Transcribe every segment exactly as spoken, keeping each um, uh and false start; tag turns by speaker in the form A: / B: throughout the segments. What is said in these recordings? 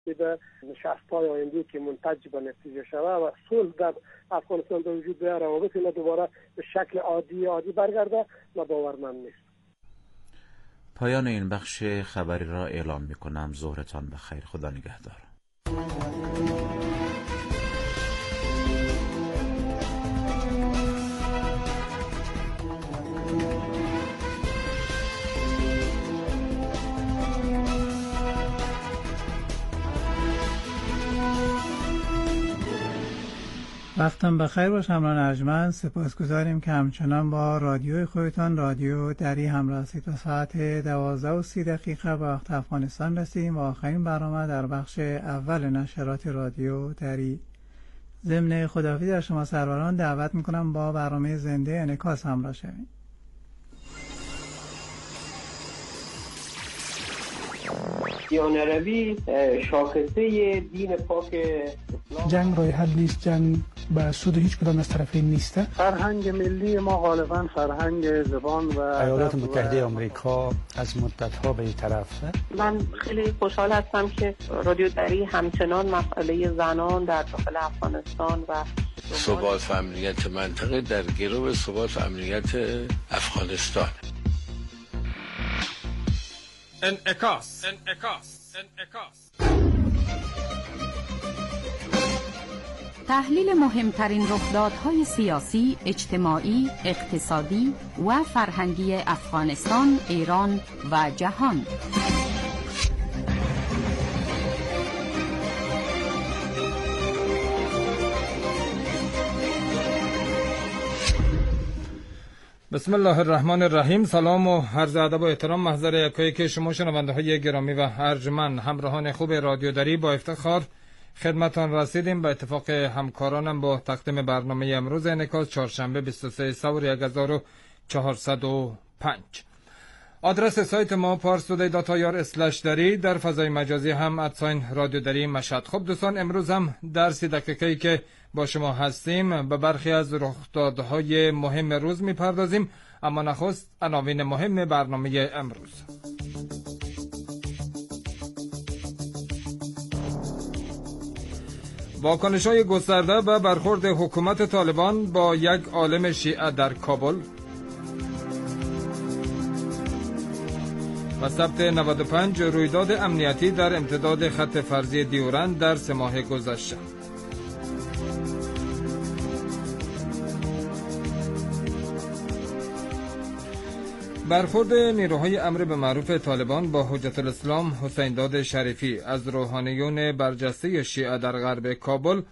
A: به نشست‌های آینده که منتج به نتیجه شود و صلح در افغانستان به وجود بیاید، روابط اینا دوباره به شکل عادی عادی برگرده، من باورمند نیست.
B: پایان این بخش خبری را اعلام می‌کنم. ظهرتان بخیر. خدا نگهدار.
C: وقتم بخیر باش همراهان ارجمند. سپاسگزاریم که همچنان با رادیوی خودتان رادیو دری همراه هستید. تا ساعت دوازده و سی دقیقه به وقت افغانستان رسیدیم و آخرین برنامه در بخش اول نشرات رادیو دری. ضمن خداحافظی در شما سروران دعوت میکنم با برنامه زنده انعکاس همراه شوید.
D: دیانروی شاخصه دین پاک اسلام.
E: جنگ راه حل نیست، جنگ به سود هیچ کدام از طرفین نیست.
A: فرهنگ ملی ما غالبا فرهنگ زبان و
F: ایالات متحده آمریکا از مدت‌ها به این طرف.
G: من خیلی خوشحال هستم که رادیو دری همچنان مسئله زنان در داخل افغانستان و
H: ثبات و امنیت منطقه در گرو ثبات و امنیت افغانستان.
I: انعکاس انعکاس انعکاس
J: تحلیل مهمترین رخدادهای سیاسی، اجتماعی، اقتصادی و فرهنگی افغانستان، ایران و جهان.
I: بسم الله الرحمن الرحیم. سلام و عرض ادب و احترام محضر یکایی که شما شنونده های گرامی و ارجمند همراهان خوب رادیو دری، با افتخار خدمتان رسیدیم. به اتفاق همکارانم با تقدیم برنامه امروز انعکاس چهارشنبه بیست و سه سور هزار و چهارصد و پنج. آدرس سایت ما پارسودی دات آی آر اسلش دری، در فضای مجازی هم ادساین رادیو دری مشهد. خب دوستان، امروز هم در سی دقیقه‌ای که با شما هستیم به برخی از رخدادهای مهم روز میپردازیم، اما نخست عناوین مهم برنامه امروز. واکنش‌های گسترده و برخورد حکومت طالبان با یک عالم شیعه در کابل و ثبت نود و پنج رویداد امنیتی در امتداد خط فرضی دیورند در سه ماه گذشته. برخورد نیروهای امر به معروف طالبان با حجت الاسلام حسین داد شریفی از روحانیون برجسته شیعه در غرب کابل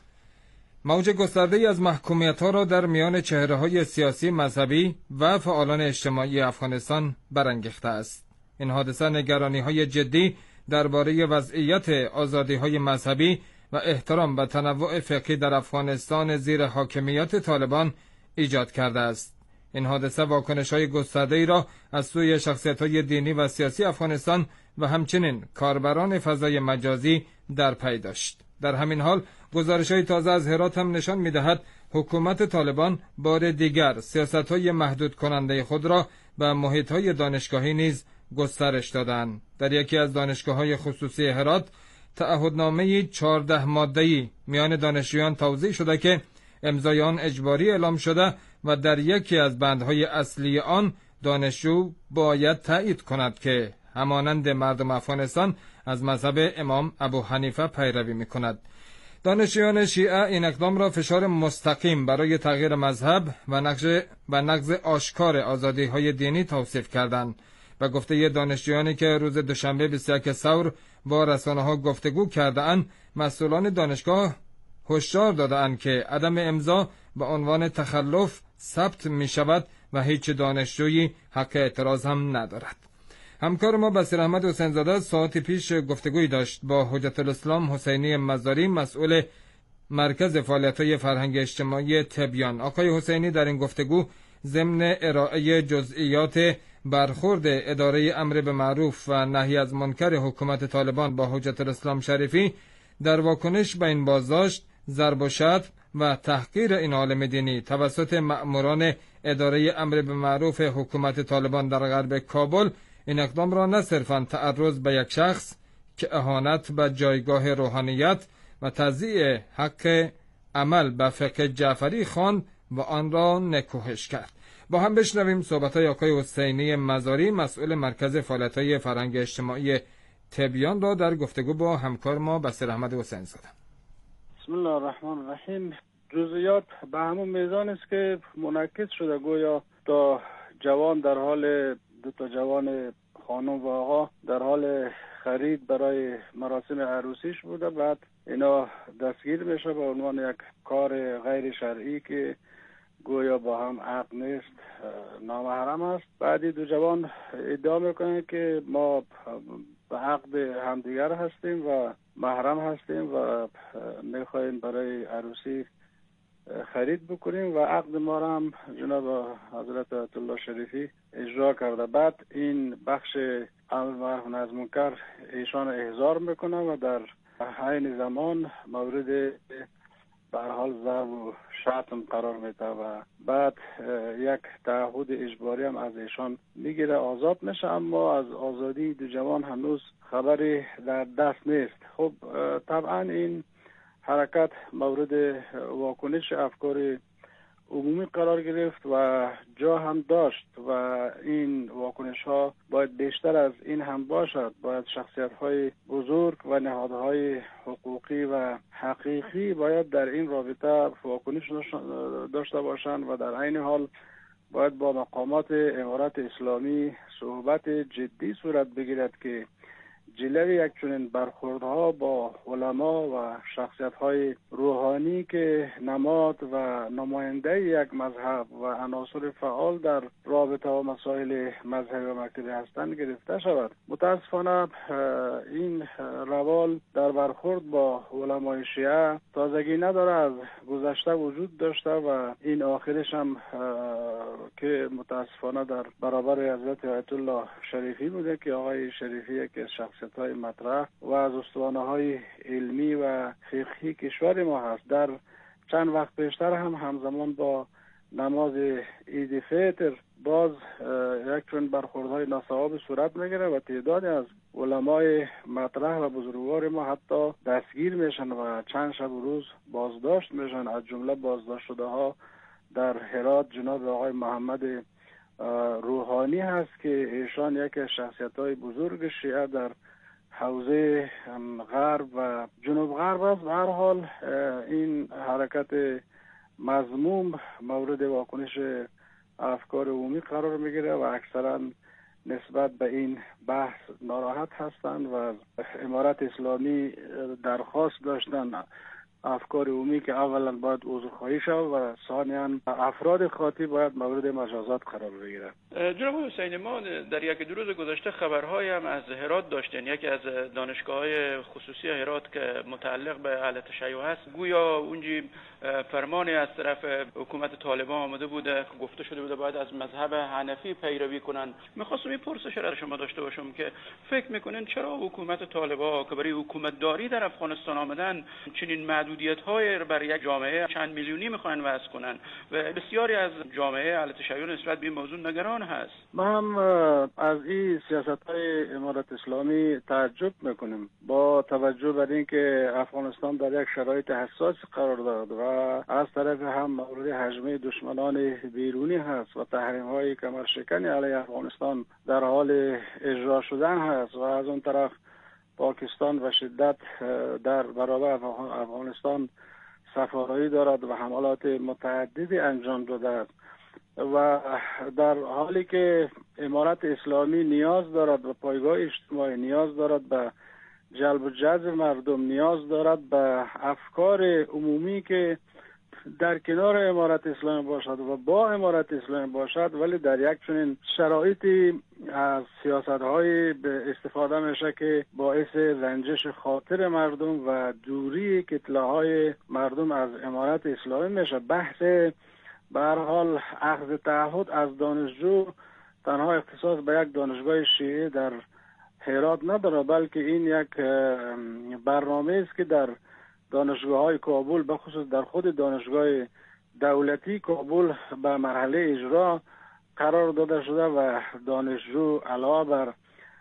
I: موج گسترده‌ای از محکومیت‌ها را در میان چهره‌های سیاسی، مذهبی و فعالان اجتماعی افغانستان برانگیخته است. این حادثه نگرانی‌های جدی درباره وضعیت آزادی‌های مذهبی و احترام به تنوع فقهی در افغانستان زیر حاکمیت طالبان ایجاد کرده است. این حادثه واکنش‌های گسترده‌ای را از سوی شخصیت‌های دینی و سیاسی افغانستان و همچنین کاربران فضای مجازی در پی داشت. در همین حال گزارش‌های تازه از هرات هم نشان می‌دهد حکومت طالبان بار دیگر سیاست‌های محدود کننده خود را به محیط‌های دانشگاهی نیز گسترش دادند. در یکی از دانشگاه‌های خصوصی هرات تعهدنامه‌ای چهارده ماده‌ای میان دانشجویان توزیع شده که امضای آن اجباری اعلام شده و در یکی از بندهای اصلی آن دانشجو باید تایید کند که همانند مردم افغانستان از مذهب امام ابو حنیفه پیروی می‌کند. دانشجویان شیعه این اقدام را فشار مستقیم برای تغییر مذهب و نقض و نقض آشکار آزادی‌های دینی توصیف کردند. و گفته دانشجویانی که روز دوشنبه بیست و یک سور با رسانه‌ها گفتگو کرده‌اند، مسئولان دانشگاه هشدار داده‌اند که عدم امضا به عنوان تخلف ثبت می‌شود و هیچ دانشجویی حق اعتراض هم ندارد. همکار ما بصیر احمد حسین زاده ساعتی پیش گفتگوی داشت با حجت الاسلام حسینی مزاری، مسئول مرکز فعالیت‌های فرهنگ اجتماعی تبیان. آقای حسینی در این گفتگو ضمن ارائه جزئیات برخورد اداره امر به معروف و نهی از منکر حکومت طالبان با حجت الاسلام شریفی در واکنش به این بازداشت، ضرب و شتم و تحقیر این عالم دینی توسط مأموران اداره امر به معروف حکومت طالبان در غرب کابل، این اقدام را نه صرفاً تعرض به یک شخص که اهانت به جایگاه روحانیت و تضییع حق عمل به فقه جعفری خواند و آن را نکوهش کرد. با هم بشنویم صحبت‌های آقای حسینی مزاری، مسئول مرکز فعالیت‌های فرهنگ اجتماعی تبیان را در گفتگو با همکار ما بصیر احمد حسین زاده.
K: بسم الله الرحمن الرحیم. جزئیات به همون میزان است که منعکس شده، گویا تا جوان در حال دو تا جوان خانم و آقا در حال خرید برای مراسم عروسیش بوده، بعد اینا دستگیر میشه به عنوان یک کار غیر شرعی که گویا با هم عقد نیست، نامحرم است. بعدی دو جوان ادعا میکنن که ما به عقد همدیگر هستیم و محرم هستیم و میخوایم برای عروسی خرید بکنیم و عقد ما را هم جناب حضرت آیت الله شریفی اجرا کرده. بعد این بخش امر معروف و نهی از منکر ایشان احضار میکنه و در عین زمان مورد به هر حال ضرب و شتم قرار میده و بعد یک تعهد اجباری هم از ایشان میگیره، آزاد میشه، اما از آزادی دو جوان هنوز خبری در دست نیست. خب طبعا این حرکت مورد واکنش افکار عمومی قرار گرفت و جا هم داشت و این واکنش ها باید بیشتر از این هم باشد. باید شخصیت های بزرگ و نهادهای حقوقی و حقیقی باید در این رابطه واکنش داشته باشند و در عین حال باید با مقامات امارت اسلامی صحبت جدی صورت بگیرد که جلوی یک چنین برخوردها با علما و شخصیت‌های روحانی که نماد و نماینده یک مذهب و عناصر فعال در رابطه و مسائل مذهبی و مکتبی هستند گرفته شود. متاسفانه این روال در برخورد با علمای شیعه تازگی نداره، از گذشته وجود داشته و این آخرش هم که متاسفانه در برابر حضرت آیت الله شریفی بوده که آقای شریفی که شخصیت های مطرح و از استوانه های علمی و فقهی کشور ما هست. در چند وقت پیشتر هم همزمان با نماز عید فطر باز یک چون برخوردهای ناصواب صورت میگیره و تعدادی از علمای مطرح و بزرگوار ما حتی دستگیر میشن و چند شب و روز بازداشت میشن. از جمله بازداشت شده ها در هرات جناب آقای محمد روحانی هست که ایشان یکی از شخصیت‌های بزرگ شیعه در حوزه غرب و جنوب غرب است. به هر حال این حرکت مذموم مورد واکنش افکار عمومی قرار میگیره و اکثرا نسبت به این بحث ناراحت هستند و از امارت اسلامی درخواست داشتن افکار عمومی که اولا باید عذرخواهی شود و ثانیاً افراد خاطی باید مورد مجازات قرار بگیرند.
L: جناب حسینی، ما در یک دو روز گذشته خبرهایی هم از هرات داشتیم. یکی از دانشگاه‌های خصوصی هرات که متعلق به اهل تشیع هست، گویا اونجی فرمانی از طرف حکومت طالبان آمده بوده، گفته شده بوده باید از مذهب حنفی پیروی کنن. می‌خواستم این پرسش را شما داشته باشم که فکر می‌کنین چرا حکومت طالبان که برای حکومت داری در افغانستان آمدن چنین محدودیت‌های بر یک جامعه چند میلیونی می‌خوان وضع کنن و بسیاری از جامعه اهل تشیع نسبت به این موضوع نگران هست؟
K: ما هم از این سیاست‌های امارت اسلامی تعجب می‌کنیم با توجه بر اینکه افغانستان در یک شرایط حساس قرار دارد و از طرف هم مورد هجمه دشمنان بیرونی هست و تحریم‌های کمرشکنی علیه افغانستان در حال اجرا شدن هست و از اون طرف پاکستان و شدت در برابر افغانستان سفارایی دارد و حملات متعددی انجام داده است و در حالی که امارت اسلامی نیاز دارد و پایگاه اجتماعی نیاز دارد به جلب و جذب مردم، نیاز دارد به افکار عمومی که در کنار امارت اسلامی باشد و با امارت اسلامی باشد، ولی در یک چنین شرایطی از سیاست‌های به استفاده میشه که باعث رنجش خاطر مردم و دوری کتله‌های مردم از امارت اسلامی میشه. بحث به هر حال اخذ تعهد از دانشجو تنها اختصاص به یک دانشگاه شیعه در هرات نداره، بلکه این یک برنامه است که در دانشگاه‌های کابل به خصوص در خود دانشگاه دولتی کابل به مرحله اجرا قرار داده شده و دانشجو علاوه بر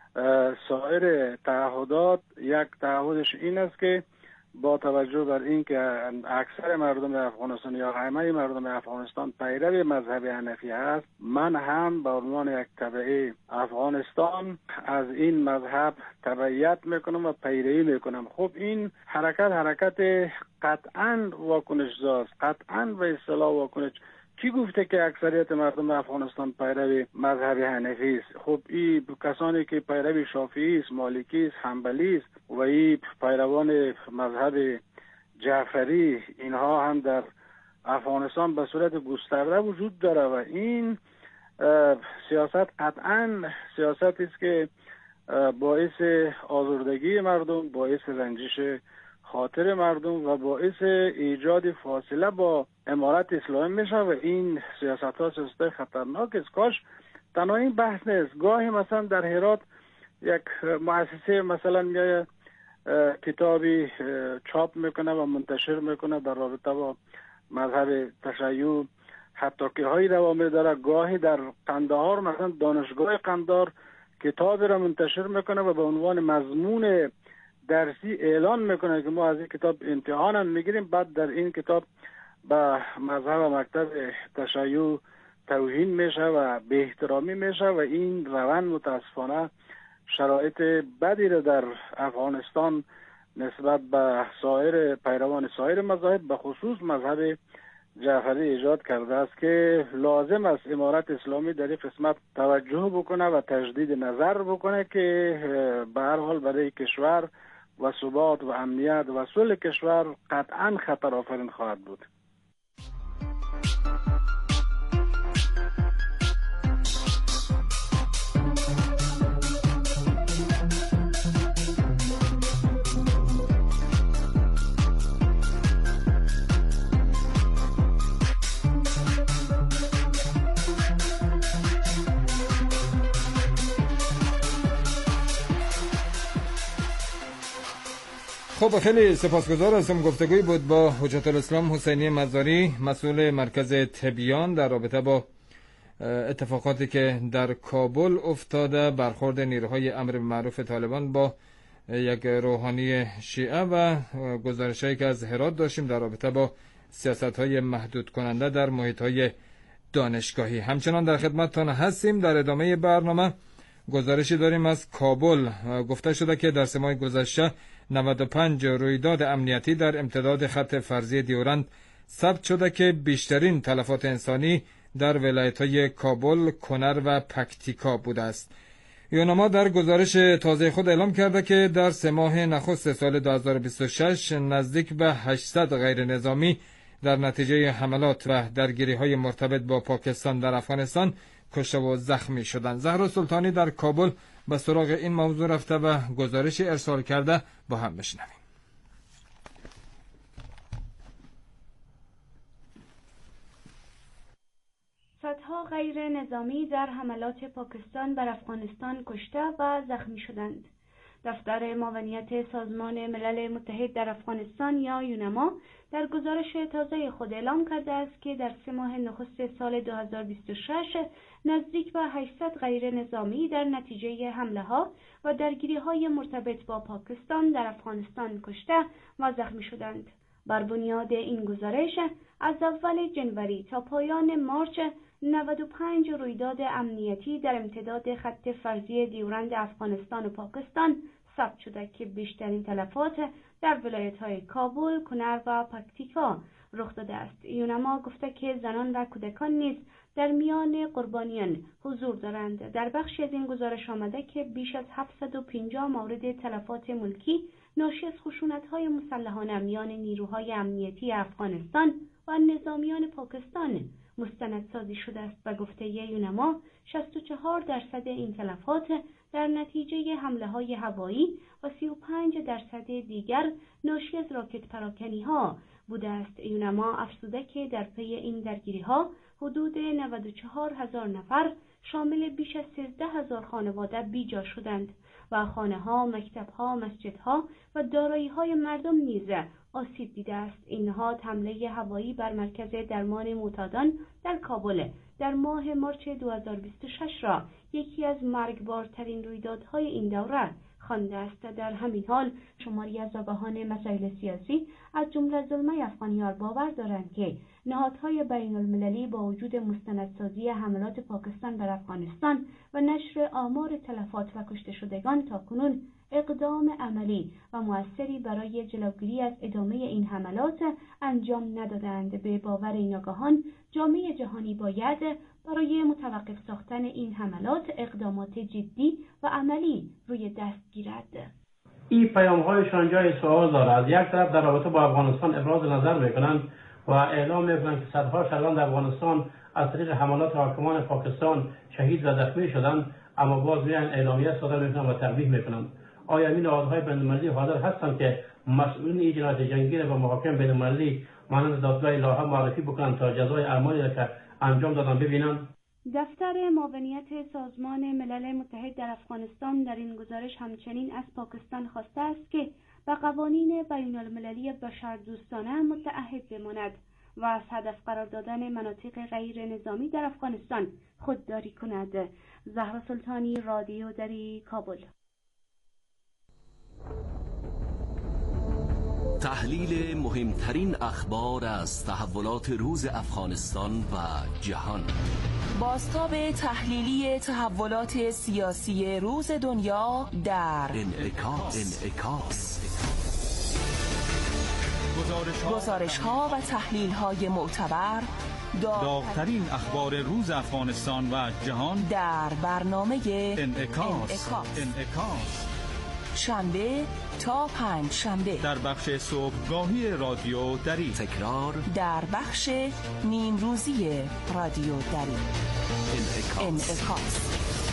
K: سایر تعهدات یک تعهدش این است که با توجه بر اینکه اکثر مردم افغانستان یا همه مردم افغانستان پیرو مذهب حنفی هست، من هم به عنوان یک تبعی افغانستان از این مذهب تبعیت میکنم و پیروی میکنم. خب این حرکت حرکت قطعاً واکنش زاست، قطعاً به اصطلاح واکنش. کی گفته که اکثریت مردم افغانستان پیرو مذهب حنفی است؟ خب این کسانی که پیرو شافعی است، مالکی است، حنبلی است و این پیروان مذهب جعفری، اینها هم در افغانستان به صورت گسترده وجود داره و این سیاست قطعاً سیاستی است که باعث آزردگی مردم، باعث رنجش خاطر مردم و باعث ایجاد فاصله با امارت اسلامی میشه و این سیاست ها سیاست خطرناک است. کاش تنها این بحث نیست، گاهی مثلا در هرات یک مؤسسه مثلا میای کتابی چاپ میکنه و منتشر میکنه در رابطه با مذهب تشیع، حتی که های روامی داره. گاهی در قندهار مثلا دانشگاه قندهار کتابی را منتشر میکنه و به عنوان مضمون درسی اعلان میکنه که ما از این کتاب امتحان هم میگیریم، بعد در این کتاب به مذهب و مکتب تشیع توهین میشه و به احترامی میشه و این روند متاسفانه شرایط بدی رو در افغانستان نسبت به سایر پیروان سایر مذاهب به خصوص مذهب جعفری ایجاد کرده است که لازم است امارت اسلامی در این قسمت توجه بکنه و تجدید نظر بکنه که به هر حال برای کشور و ثبات و امنیت و صلح کشور قطعاً خطر آفرین خواهد بود.
I: خب خیلی سپاسگزار هستم. گفتگوی بود با حجت الاسلام حسینی مزاری، مسئول مرکز تبیان، در رابطه با اتفاقاتی که در کابل افتاده، برخورد نیروهای امر بالمعروف طالبان با یک روحانی شیعه و گزارشایی که از هرات داشتیم در رابطه با سیاست‌های محدود کننده در محیط‌های دانشگاهی. همچنان در خدمتتان هستیم. در ادامه برنامه گزارشی داریم از کابل. گفته شده که در سه ماه گذشته نود و پنج رویداد امنیتی در امتداد خط فرضی دیورند ثبت شده که بیشترین تلفات انسانی در ولایت‌های کابل، کنر و پکتیکا بوده است. یوناما در گزارش تازه خود اعلام کرده که در سه ماه نخست سال دو هزار و بیست و شش نزدیک به هشتصد غیر نظامی در نتیجه حملات و درگیری‌های مرتبط با پاکستان در افغانستان کشته و زخمی شدند. زهرا سلطانی در کابل به سراغ این موضوع رفته و گزارشی ارسال کرده، با هم بشنویم.
M: صدها غیر نظامی در حملات پاکستان بر افغانستان کشته و زخمی شدند. دفتر معاونیت سازمان ملل متحد در افغانستان یا یونما در گزارش تازه خود اعلام کرده است که در سه ماه نخست سال دو هزار و بیست و شش نزدیک به هشتصد غیر نظامی در نتیجه حمله ها و درگیری های مرتبط با پاکستان در افغانستان کشته و زخمی شدند. بر بنیاد این گزارش از اول جنوری تا پایان مارچ نود و پنج رویداد امنیتی در امتداد خط فرضی دیورند افغانستان و پاکستان ثبت شده که بیشترین تلفات در ولایت‌های کابل، کنر و پکتیکا رخ داده است. یونما گفته که زنان و کودکان نیز در میان قربانیان حضور دارند. در بخشی از این گزارش آمده که بیش از هفتصد و پنجاه مورد تلفات ملکی ناشی از خشونت‌های مسلحانه میان نیروهای امنیتی افغانستان و نظامیان پاکستان مستندسازی شده است و گفته یونما شصت و چهار درصد این تلفات در نتیجه حمله‌های هوایی و سی و پنج درصد دیگر ناشی از راکت پراکنی‌ها بوده است. یونما افزوده که در پی این درگیری‌ها حدود نود و چهار هزار نفر شامل بیش از سیزده هزار خانواده بیجا شدند و خانه‌ها، مکتب‌ها، مسجدها و دارایی‌های مردم نیز آسیب دیده است. اینها حمله هوایی بر مرکز درمان معتادان در کابل در ماه مارچ دو هزار و بیست و شش را یکی از مرگبارترین رویدادهای این دوره خوانده است. در همین حال شماری از آگاهان مسائل سیاسی از جمله زلمه افغانیار باور دارند که نهادهای بین المللی با وجود مستندسازی حملات پاکستان بر افغانستان و نشر آمار تلفات و کشته شدگان تاکنون اقدام عملی و مؤثری برای جلوگیری از ادامه این حملات انجام ندادند. به باور این آگاهان جامعه جهانی باید برای متوقف ساختن این حملات اقدامات جدی و عملی روی دست گیرد.
N: این پیام هایشان جای سوال دارد. از یک طرف در رابطه با افغانستان ابراز نظر میکنند و اعلام میکنند که صدها شهروند افغانستان از طریق حملات حاکمان پاکستان شهید و زخمی شدند، اما باز میان اعلامیه صادر میکنند و تقبیح میکنند. آیا این نهادهای بین المللی حاضر هستند که مسئولین این جنایت جنگی را به محاکم بین المللی مانند دادگاه لاهه معرفی بکنند تا جزای اعمالی را که انجام دادن ببینند؟
M: دفتر معاونیت سازمان ملل متحد در افغانستان در این گزارش همچنین از پاکستان خواسته است که به قوانین بین المللی بشردوستانه متعهد بماند و از هدف قرار دادن مناطق غیر نظامی در افغانستان خودداری کند. زهرا سلطانی، رادیو دری، کابل.
O: تحلیل مهمترین اخبار از تحولات روز افغانستان و جهان.
P: بازتاب تحلیلی تحولات سیاسی روز دنیا در
O: انعکاس. انعکاس.
P: گزارش ها و تحلیل های معتبر،
Q: داغ‌ترین اخبار روز افغانستان و جهان
P: در برنامه
Q: انعکاس.
P: انعکاس.
Q: انعکاس.
P: شنبه تا پنج شنبه
Q: در بخش صبحگاهی رادیو دری،
O: تکرار
P: در بخش نیم روزی رادیو دری.
O: انعکاس.
P: انعکاس.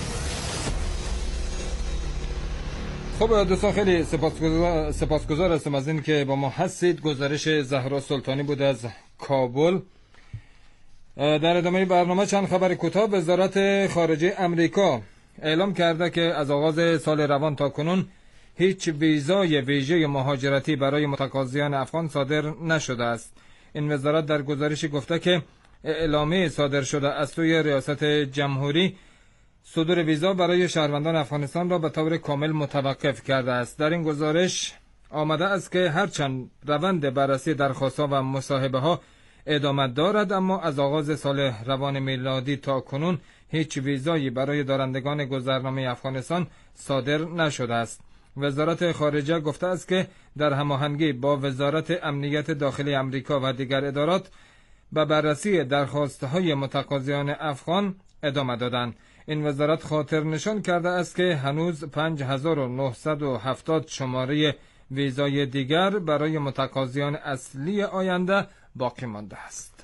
I: خب دوستان خیلی سپاسگزار سپاسگزار هستم از این که با ما هستید. گزارش زهرا سلطانی بود از کابل. در ادامه برنامه چند خبر کوتاه. وزارت خارجه امریکا اعلام کرده که از آغاز سال روان تا کنون هیچ ویزای ویژه مهاجرتی برای متقاضیان افغان صادر نشده است. این وزارت در گزارشی گفته که اعلامیه صادر شده از سوی ریاست جمهوری صدور ویزا برای شهروندان افغانستان را به طور کامل متوقف کرده است. در این گزارش آمده است که هرچند روند بررسی درخواست‌ها و مصاحبه‌ها ادامه دارد، اما از آغاز سال روان میلادی تا کنون هیچ ویزایی برای دارندگان گذرنامه افغانستان صادر نشده است. وزارت خارجه گفته است که در هماهنگی با وزارت امنیت داخلی امریکا و دیگر ادارات به بررسی درخواست‌های متقاضیان افغان ادامه دادند. این وزارت خاطر نشان کرده است که هنوز پنج هزار و نهصد و هفتاد شماره ویزای دیگر برای متقاضیان اصلی آینده باقی مانده است.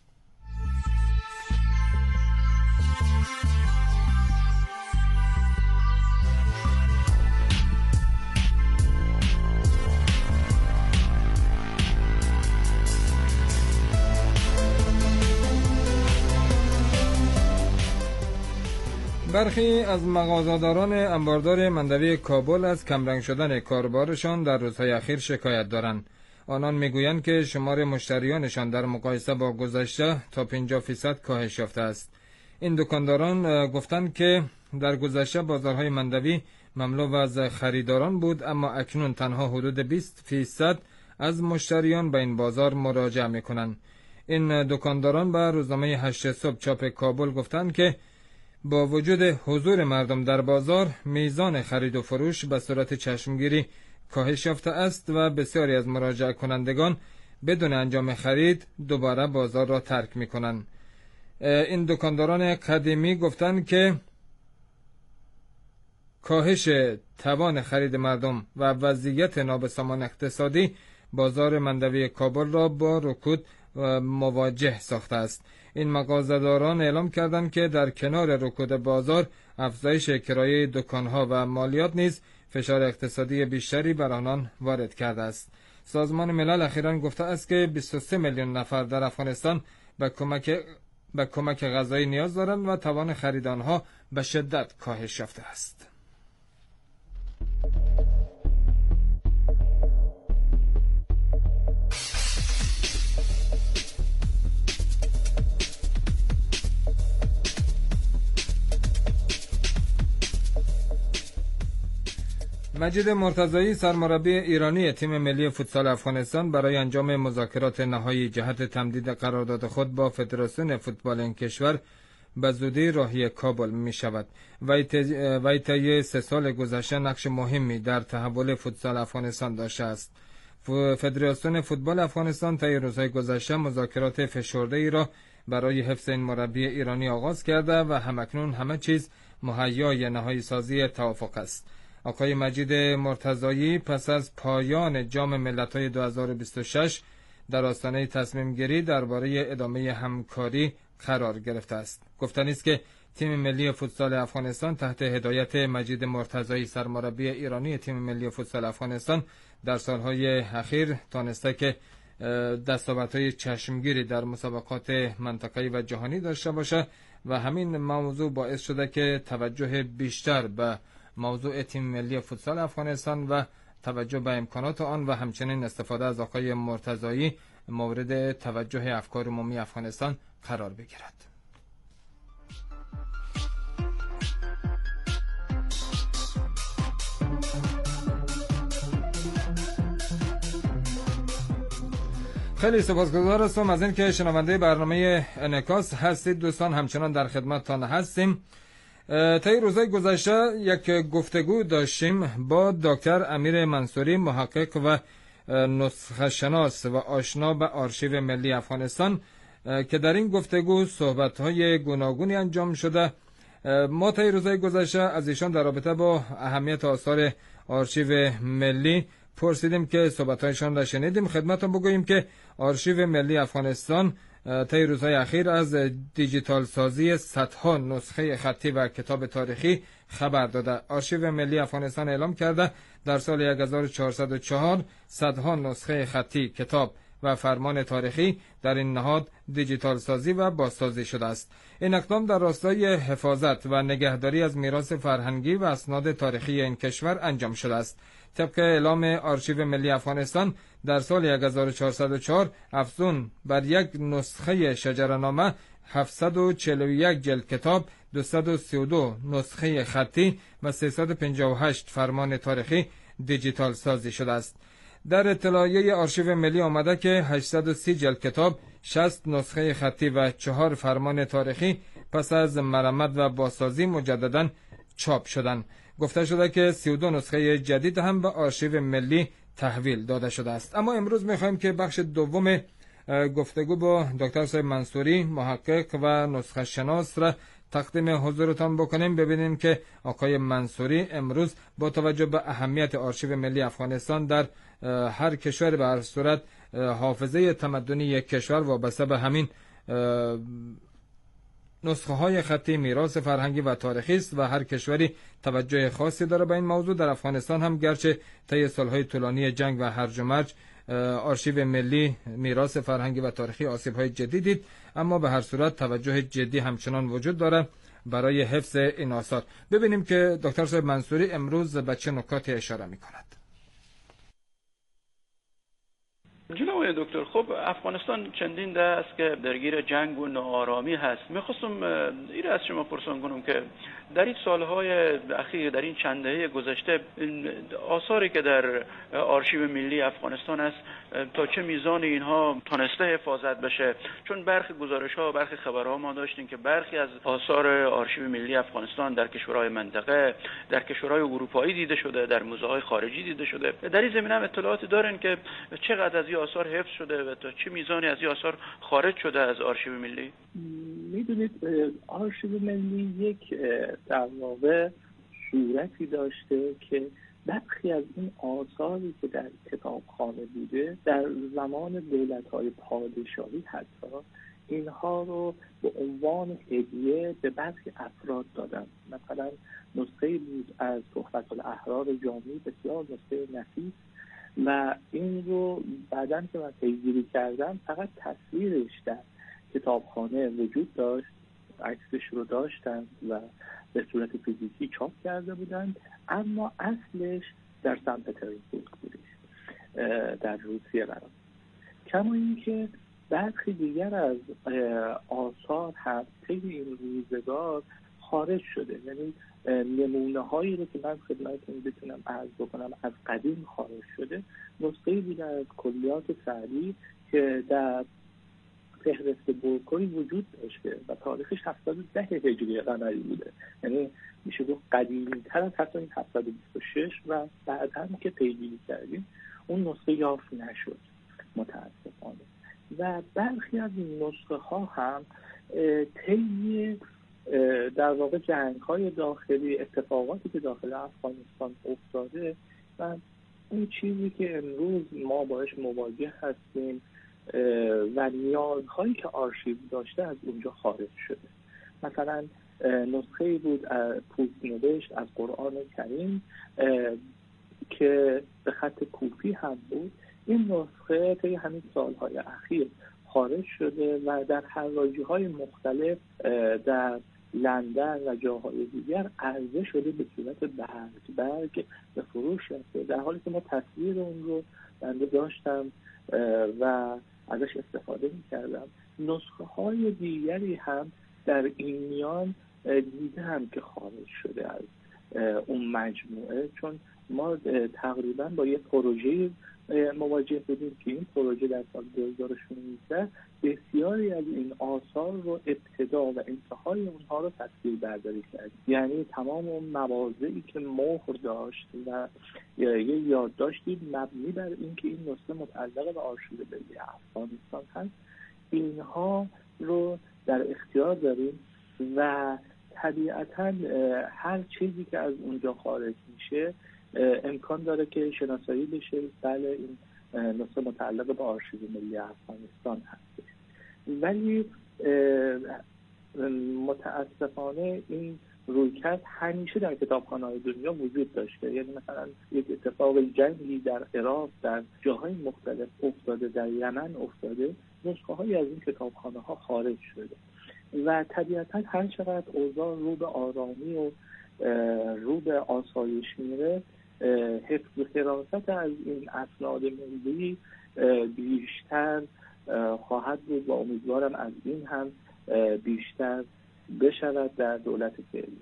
I: برخی از مغازه‌داران انباردار مندوی کابل از کمرنگ شدن کاربارشان در روزهای اخیر شکایت دارند. آنان میگویند که شمار مشتریانشان در مقایسه با گذشته تا پنجاه فیصد کاهش یافته است. این دکانداران گفتند که در گذشته بازارهای مندوی مملو از خریداران بود، اما اکنون تنها حدود بیست فیصد از مشتریان به این بازار مراجعه میکنند. این دکانداران به روزنامه هشت صبح چاپ کابل گفتند که با وجود حضور مردم در بازار، میزان خرید و فروش به صورت چشمگیری کاهش یافته است و بسیاری از مراجعه کنندگان بدون انجام خرید دوباره بازار را ترک می کنند. این دکانداران قدیمی گفتند که کاهش توان خرید مردم و وضعیت نابسامان اقتصادی بازار مندوی کابل را با رکود مواجه ساخته است. این مغازه‌داران اعلام کردند که در کنار رکود بازار، افزایش کرایه دکان‌ها و مالیات نیز فشار اقتصادی بیشتری بر آنان وارد کرده است. سازمان ملل اخیراً گفته است که بیست و سه میلیون نفر در افغانستان به کمک به کمک غذایی نیاز دارند و توان خرید آنها به شدت کاهش یافته است. مجید مرتضایی سرمربی ایرانی تیم ملی فوتسال افغانستان برای انجام مذاکرات نهایی جهت تمدید قرارداد خود با فدراسیون فوتبال این کشور به زودی راهی کابل می شود. وی طی سه سال گذشته نقش مهمی در تحول فوتسال افغانستان داشته است. فدراسیون فوتبال افغانستان طی روزهای گذشته مذاکرات فشرده ای را برای حفظ این مربی ایرانی آغاز کرده و همکنون همه چیز مهیای نهایی سازی توافق است. آقای مجید مرتضایی پس از پایان جام ملت‌های دو هزار و بیست و شش در آستانه تصمیم گیری درباره ادامه همکاری قرار گرفته است. گفتنی است که تیم ملی فوتسال افغانستان تحت هدایت مجید مرتضایی سرمربی ایرانی تیم ملی فوتسال افغانستان در سالهای اخیر تانسته که دستاوردهای چشمگیری در مسابقات منطقه‌ای و جهانی داشته باشد و همین موضوع باعث شده که توجه بیشتر به موضوع تیم ملی فوتسال افغانستان و توجه به امکانات آن و همچنین استفاده از آقای مرتضایی مورد توجه افکار عمومی افغانستان قرار بگیرد. خیلی سپاسگزار هستم از این که شنونده برنامه انعکاس هستید. دوستان همچنان در خدمتتان هستیم. طی روزهای گذشته یک گفتگو داشتیم با دکتر امیر منصوری محقق و نسخه شناس و آشنا به آرشیو ملی افغانستان که در این گفتگو صحبت‌های گوناگونی انجام شده. ما طی روزهای گذشته از ایشان در رابطه با اهمیت آثار آرشیو ملی پرسیدیم که صحبت‌هایشان را شنیدیم. خدمتتون بگوییم که آرشیو ملی افغانستان طی روزهای اخیر از دیجیتال سازی صدها نسخه خطی و کتاب تاریخی خبر داده. آرشیو ملی افغانستان اعلام کرده در سال هزار و چهارصد و چهار صدها نسخه خطی، کتاب و فرمان تاریخی در این نهاد دیجیتال سازی و بازسازی شده است. این اقدام در راستای حفاظت و نگهداری از میراث فرهنگی و اسناد تاریخی این کشور انجام شده است. طبق اعلام آرشیو ملی افغانستان در سال هزار و چهارصد و چهار افزون بر یک نسخه شجره‌نامه هفتصد و چهل و یک جلد کتاب، دویست و سی و دو نسخه خطی و سیصد و پنجاه و هشت فرمان تاریخی دیجیتال سازی شده است. در اطلاعیه آرشیو ملی آمده که هشتصد و سی جلد کتاب، شصت نسخه خطی و چهار فرمان تاریخی پس از مرمت و بازسازی مجددا چاپ شدند. گفته شده که سی و دو نسخه جدید هم به آرشیو ملی تحویل داده شده است. اما امروز می‌خوایم که بخش دوم گفتگو با دکتر صاحب منصوری محقق و نسخه شناس را تقدیم حضورتان بکنیم، ببینیم که آقای منصوری امروز با توجه به اهمیت آرشیو ملی افغانستان در هر کشور به هر صورت حافظه تمدنی یک کشور وابسته به همین نسخه های خطی میراث فرهنگی و تاریخی است و هر کشوری توجه خاصی داره به این موضوع. در افغانستان هم گرچه طی سالهای طولانی جنگ و هرج و مرج آرشیو ملی میراث فرهنگی و تاریخی آسیب‌های جدی دید، اما به هر صورت توجه جدی همچنان وجود داره برای حفظ این آثار. ببینیم که دکتر صاحب منصوری امروز به چه نکاتی اشاره می‌کند.
L: جناب دکتر، خب افغانستان چندین ده است که درگیر جنگ و ناآرامی هست. میخواستم این از شما پرسان کنم که در این سالهای اخیر، در این چند دهه گذشته، آثاری که در آرشیو ملی افغانستان است تا چه میزان اینها تونسته حفاظت بشه؟ چون برخی گزارش‌ها و برخی خبرها ما داشتیم که برخی از آثار آرشیو ملی افغانستان در کشورهای منطقه، در کشورهای اروپایی دیده شده، در موزه‌های خارجی دیده شده. در این زمینه هم اطلاعاتی دارن که چقدر از این آثار حفظ شده و تا چه میزانی از این آثار خارج شده از آرشیو ملی؟
D: میدونید آرشیو ملی یک در واقع صورتی داشته که برخی از این آثاری که در کتابخانه بوده در زمان دولت‌های پادشاهی حتی اینها رو به عنوان هدیه به برخی افراد دادن. مثلا نسخه بود از تحفة الاحرار جامی، بسیار نسخه نفیس، و این رو بعداً که من پیگیری کردم فقط تصویرش در کتابخانه وجود داشت، عکسش رو داشتن و به صورت فیزیکی چاپ کرده بودند، اما اصلش در سن پترزبورگ بودش، در روسیه قرار. کما اینکه برخی دیگر از آثار هم طی این روزگار خارج شده، یعنی نمونه هایی رو که من خدمتتون بتونم عرض بکنم از قدیم خارج شده، نسخه‌ای بوده از کلیات سعدی که در فهرست بورکوی وجود داشته و تاریخش هفتاد و ده هجری قمری بوده، یعنی میشه گفت قدیمی‌تر از حتی این هفتصد و بیست و شش و بعد هم که پیگیری کردیم اون نسخه یافت نشد متاسفانه. و برخی از این نسخه ها هم طی در واقع جنگ‌های داخلی، اتفاقاتی که داخل افغانستان افتاده و اون چیزی که امروز ما باش مواجه هستیم و نیازهایی که آرشیو داشته از اونجا خارج شده. مثلا نسخه‌ای بود پوست نوشت از قرآن کریم که به خط کوفی هم بود. این نسخه طی همین سالهای اخیر خارج شده و در حراجی‌های مختلف در لندن و جاهای دیگر عرضه شده به صورت برگ برگ به فروش رفته، در حالی که ما تصویر اون رو بنده داشتم و ازش استفاده می‌کردم. نسخه های دیگری هم در این میان دیدم که خارج شده از اون مجموعه، چون ما تقریبا با یک پروژه مواجه بودیم که این پروژه در سال دو هزار و شانزده بسیاری از این آثار رو ابتدا و انتهای اونها رو تصویر برداری کرد، یعنی تمام اون مواضعی که مهر داشت و یه یادداشتی مبنی بر اینکه این نسخه متعلق به آرشیو ملی افغانستان هست، اینها رو در اختیار داریم و طبیعتاً هر چیزی که از اونجا خارج میشه امکان داره که شناسایی بشه، بله این نسخه متعلق به آرشیو ملی افغانستان هست. ولی متاسفانه این رویکرد همیشه در کتابخانه‌های دنیا وجود داشته، یعنی مثلا یک اتفاق جنگی در عراق در جاهای مختلف افتاده، در یمن افتاده، نسخه هایی از این کتابخانه ها خارج شده و طبیعتا هر چقدر اوضاع رو به آرامی و رو به آسایش میره، حفظ و حراست از این اسناد ملی بیشتر خواهد بود و امیدوارم از این هم بیشتر بشود در دولت فعلی.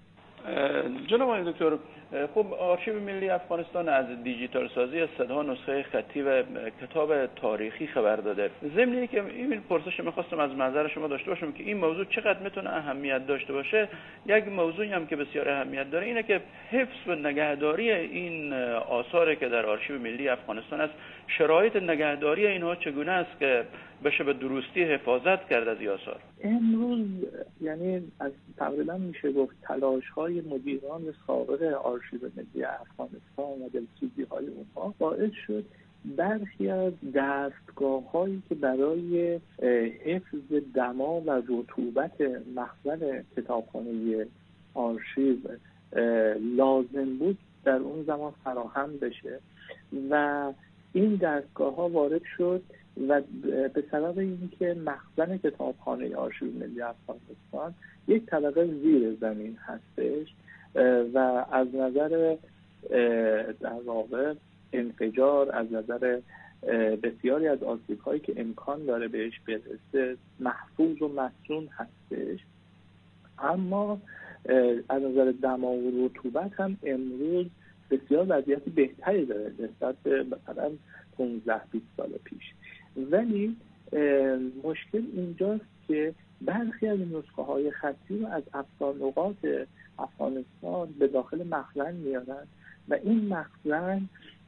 L: جناب آقای دکتر، خب آرشیو ملی افغانستان از دیجیتال سازی از صدها نسخه خطی و کتاب تاریخی خبر داده. ضمن که این پرسش می‌خواستم از نظر شما داشته باشم که این موضوع چقدر میتونه اهمیت داشته باشه. یک موضوعی هم که بسیار اهمیت داره اینه که حفظ و نگهداری این آثاری که در آرشیو ملی افغانستان است، شرایط نگهداری اینها چگونه است که بشه به درستی حفاظت کرد از این آثار؟
D: امروز یعنی از تقریبا میشه گفت تلاش‌های مدیران سابق آرشیو ملی افغانستان و دلسوزی‌های اونها باعث شد برخی از دستگاه‌هایی که برای حفظ دما و رطوبت مخزن کتابخانه آرشیو لازم بود در اون زمان فراهم بشه و این دستگاه‌ها وارد شد و به سبب اینکه مخزن کتابخانه آرشیو ملی افغانستان یک طبقه زیر زمین هستش و از نظر در واقع انفجار، از نظر بسیاری از آسیب‌هایی که امکان داره بهش برسه محفوظ و مصون هستش، اما از نظر دما و رطوبت هم امروز بسیار وضعیت بهتری داره نسبت به مثلا پانزده بیست سال پیش. ولی مشکل اینجاست که برخی از نسخه های خطی رو از افغان نقاط افغانستان به داخل مخزن میارن و این مخزن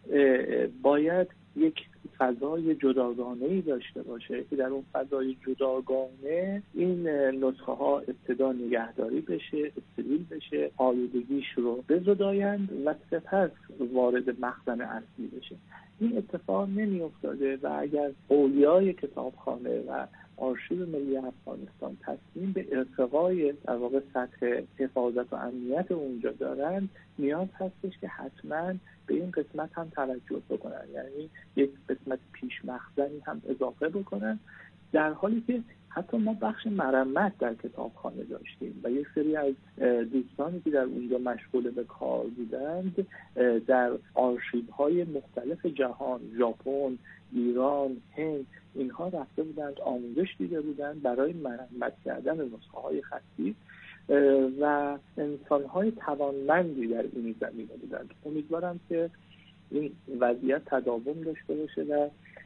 D: باید یک فضای جداگانه‌ای داشته باشه که در اون فضای جداگانه این نسخه ها ابتدا نگهداری بشه، استریل بشه، آلودگیش رو بزدایند و سپس وارد مخزن اصلی بشه. این اتفاق نمی افتاده و اگر اولیای کتابخانه و آرشیو ملی افغانستان تصمیم به ارتقای در واقع سطح حفاظت و امنیت اونجا دارند، نیاز هستش که حتما به این قسمت هم توجه بکنن، یعنی یک قسمت پیش مخزنی هم اضافه بکنن، در حالی که حتی ما بخش مرمت در کتابخانه داشتیم و یک سری از دوستانی که در اونجا مشغول به کار بودند در آرشیوهای مختلف جهان، ژاپن، ایران، هند، اینها رفته بودند آموزش دیده بودند برای مرمت کردن نسخه های خطی و انسان‌های توانمندی در این زمینه بودند. امیدوارم که این وضعیت تداوم داشته باشه و